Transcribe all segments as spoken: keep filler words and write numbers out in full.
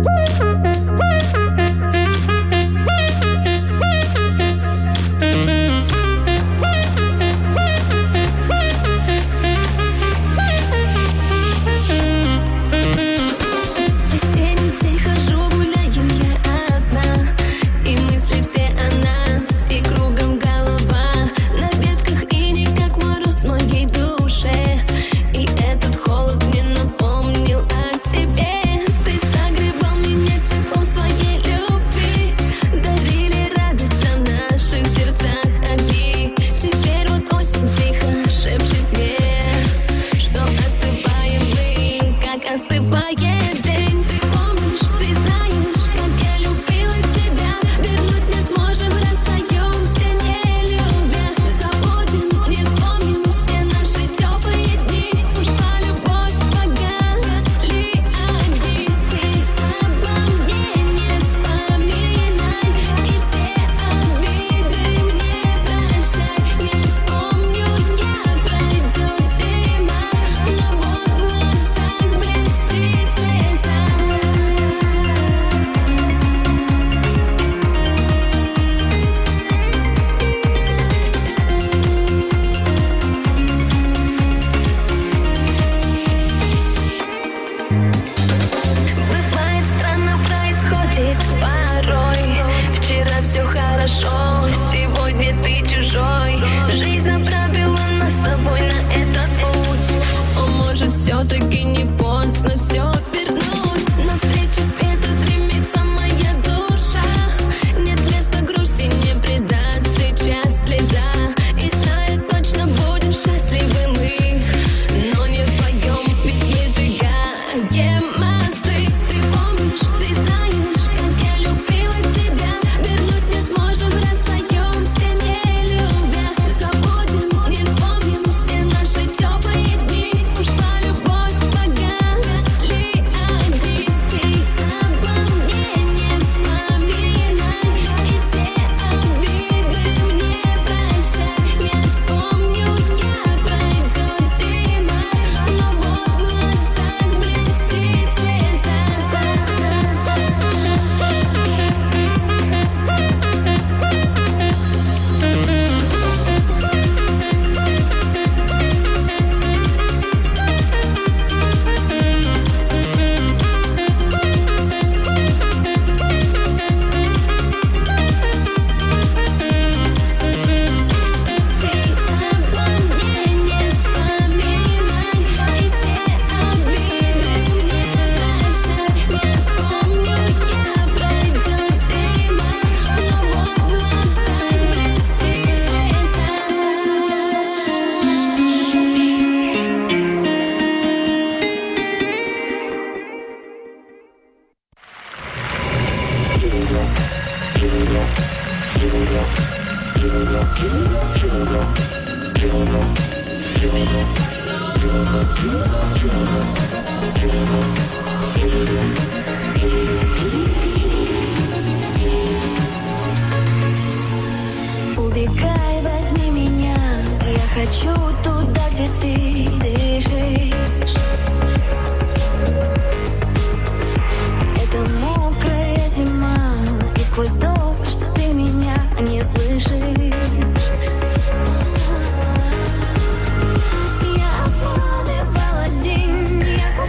все-таки не поздно все вернуть. Навстречу свету стремится моя душа. Нет места грусти, не предать сейчас слеза. И знаю, точно будем счастливы мы, но не вдвоем, ведь мы сжигаем мосты. Ты помнишь, ты знаешь, как я любила тебя. Вернуть не сможем, расстаемся, не любя. Забудем, не вспомним все наши теплые дни. Ушла любовь, погасли огни. Ты обо мне не вспоминай, и все обиды мне прощай. Не вспомню я, пройдет зима, но вот в глазах блестит слеза. Ты обо мне не вспоминай, и все обиды мне прощай. Не вспомню я, пройдет зима, но вот в глазах блестит слеза. Убегай, возьми меня, я хочу туда, где ты дышишь. Это мокрая зима, и сквозь дождь ты меня не слышишь. Я пробивала день, я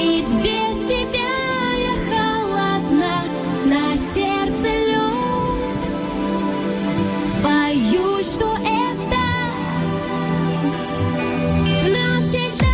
Ведь без тебя я холодна, на сердце лед. Боюсь, что это навсегда.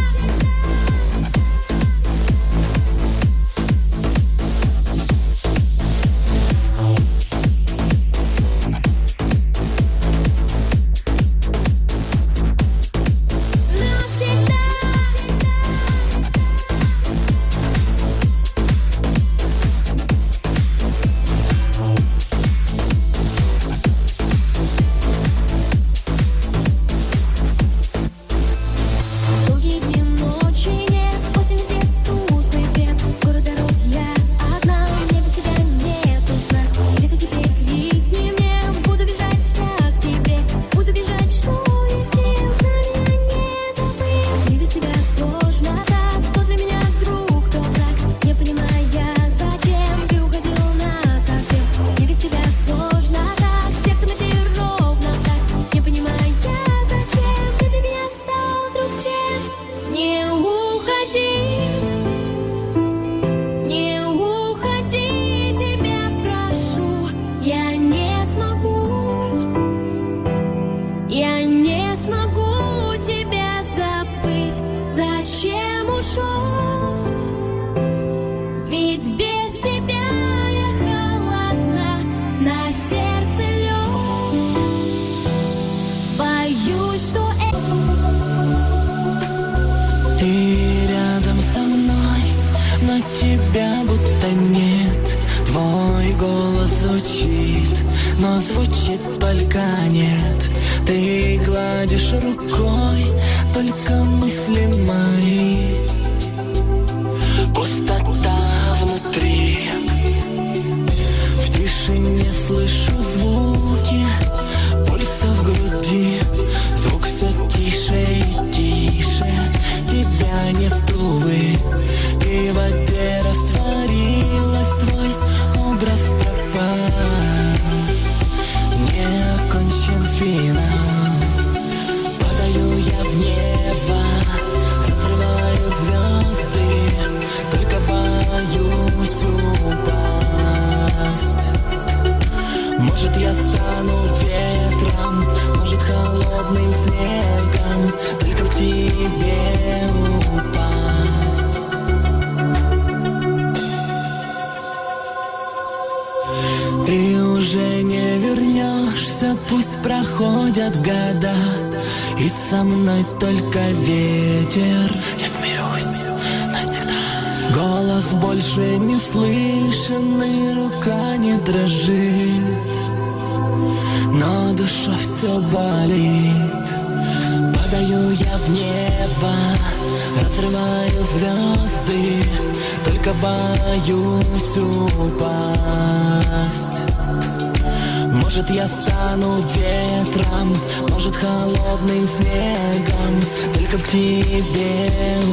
Может, я стану ветром, может, холодным снегом, только к тебе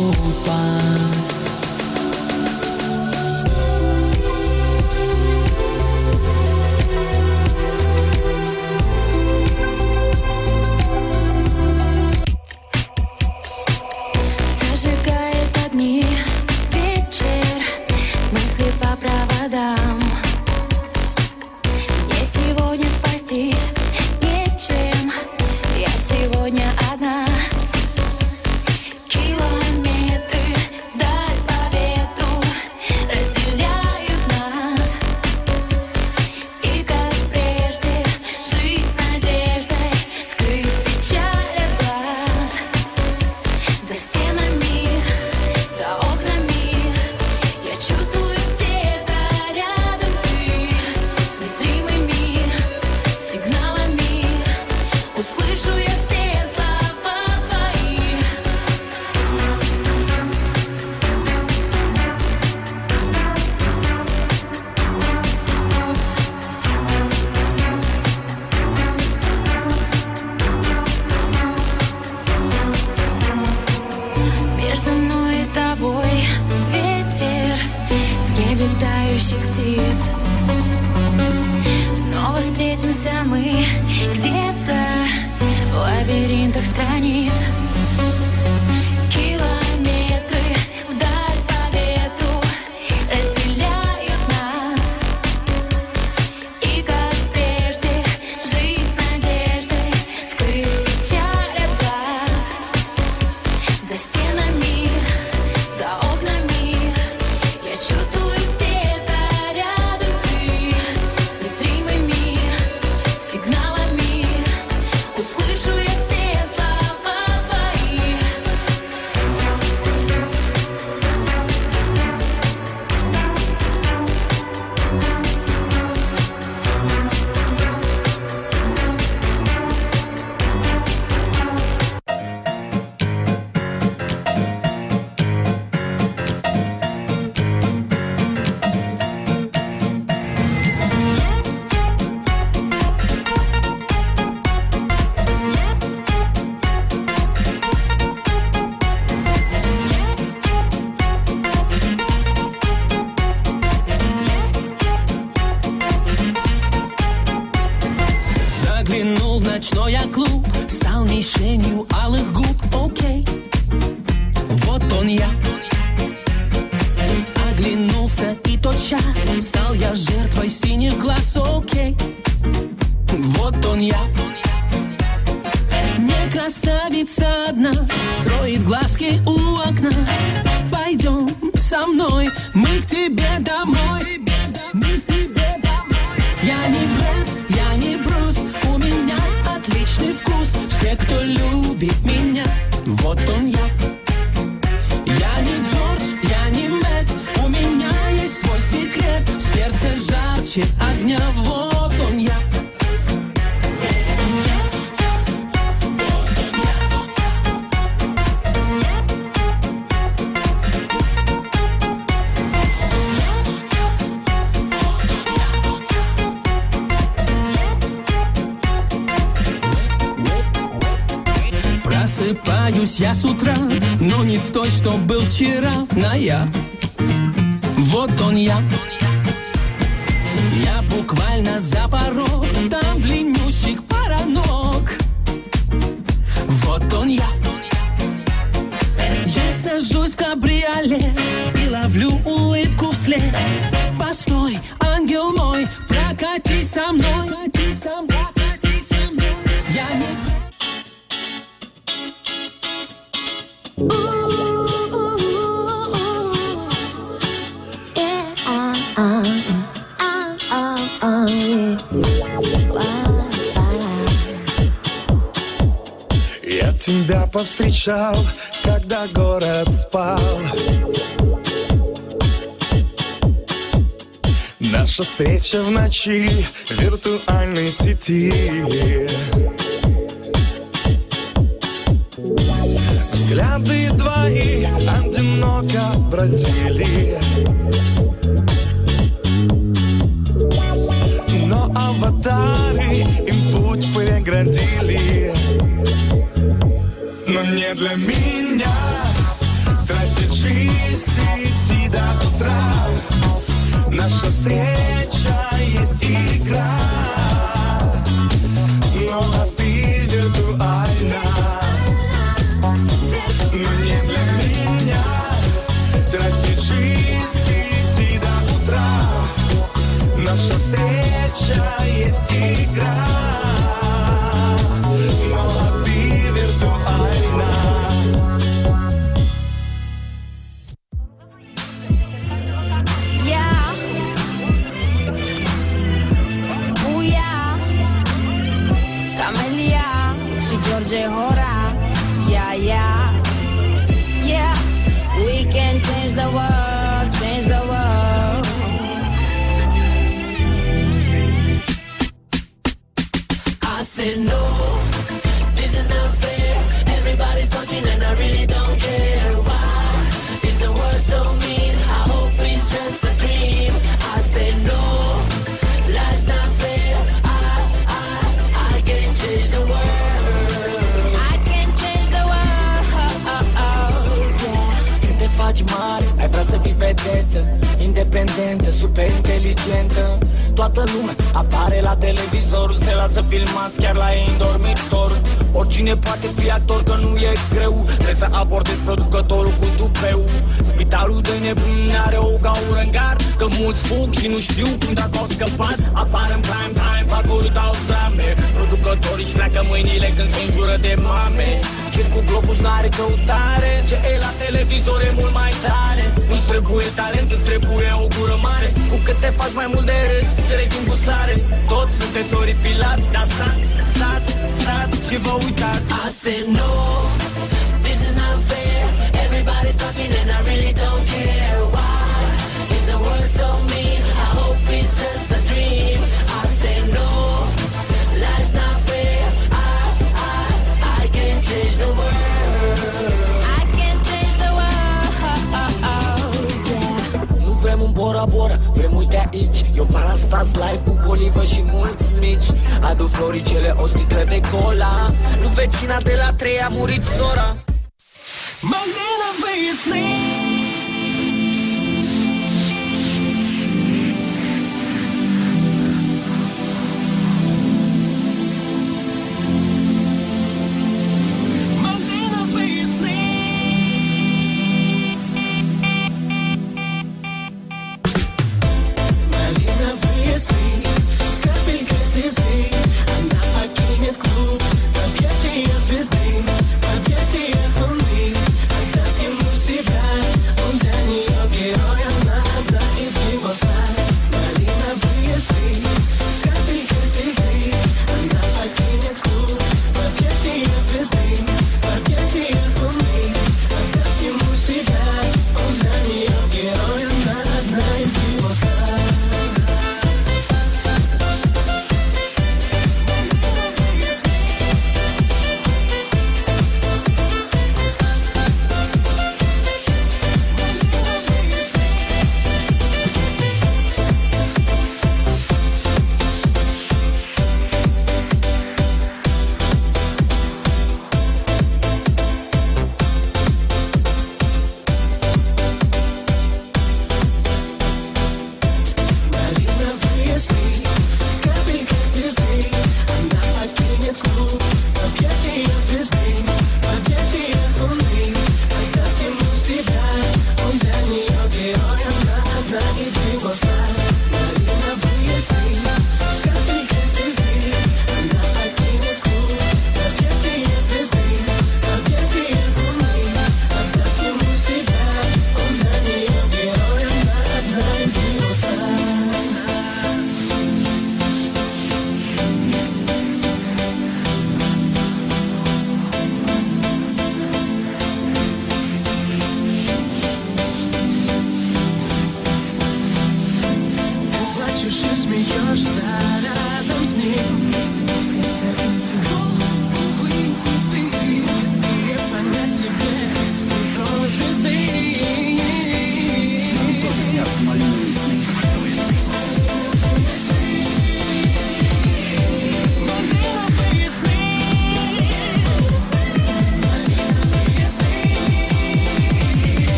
упасть. Зажигает огни вечер, мысли по проводам. Мне сегодня спастись нечем, я сегодня одна. Километры вдаль по ветру разделяют нас. И как прежде жить с надеждой, скрыв печаль от глаз. За стенами, за окнами я чувствую где-то рядом ты. Незримыми сигналами услышу я все слова твои. Между мной и тобой ветер в небе тающих птиц. Снова встретимся мы где-то в лабиринтах страниц. Километры вдаль тот час стал я жертвой синих глаз, окей. Вот он я. Не красавица одна, строит глазки у окна. Пойдем со мной, мы к тебе домой. Мы к тебе домой. Я не Брэд, я не Брюс, у меня отличный вкус. Все, кто любит меня, вот он я. Я не Джордж, я не Мэтт, у меня есть свой секрет. Сердце жарче огня, вот он я. Просыпаюсь я с утра, но не с той, что был вчера, на я. Вот он я. Я буквально за порог, там длиннющих пара ног. Вот он я. Я сажусь в кабриолет и ловлю улыбку вслед. Постой, ангел мой, прокатись со мной. Я не... Я тебя повстречал, когда город спал. Наша встреча в ночи виртуальной сети. Взгляды твои одиноко бродили, но аватары им путь преградили. Но не для меня тратить жизнь, сиди до утра. Наша встреча есть игра, но а ты виртуальна. Но не для меня тратить жизнь, сиди до утра. Наша встреча есть игра. Hora, yeah, yeah, yeah. We can change the world, change the world. I said no, this is not fair. Everybody's talking and I really don't care. Why is the world so mean? I hope it's just a dream. I said no, life's not fair. I, I, I can change the world. Faci mare, ai vrea să fii vedetă, independentă, super inteligentă. Toată lumea apare la televizor, se lasă filmați chiar la ei în dormitor. Oricine poate fi actor, că nu e greu. Trebuie să abordezi producătorul cu tupeu. Spitalul de nebun are o gaură în gard, că mulți fug și nu știu cum dacă au scăpat. Apar în prime time, fac urât-au drame. Producătorii își pleacă mâinile când se înjură de mame. Circul Globus n-are căutare, ce e la televizor e mult mai tare. Nu-ți trebuie talent, îți trebuie o gură mare. Cu cât te faci mai mult de râs, reghin cu sare. Toți sunteți oripilați, dar stați, stați, stați și vă uitați. I said no, this is not fair. Everybody's talking and I really don't care. Why is the world so mean? I hope it's just a dream. I said no, life's not fair. I, I, I can change the world. I can change the world, yeah. Nu vrem un Bora Bora, vrem uite aici. E un Parastas live cu colivă și mulți mici. Adu floricele, o sticlă de cola. Nu vecina de la trei a murit sora. Malena выясни.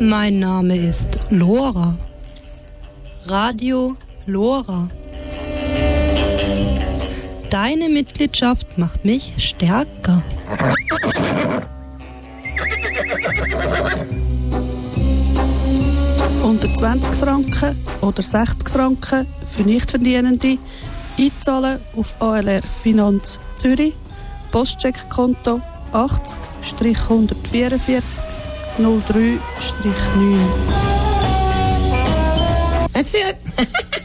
Mein Name ist Lora. Radio Lora. Deine Mitgliedschaft macht mich stärker. Unter zwanzig Franken oder sechzig Franken für Nichtverdienende einzahlen auf A L R Finanz Zürich, Postcheckkonto achtzig hundertvierundvierzig null drei neun. That's it.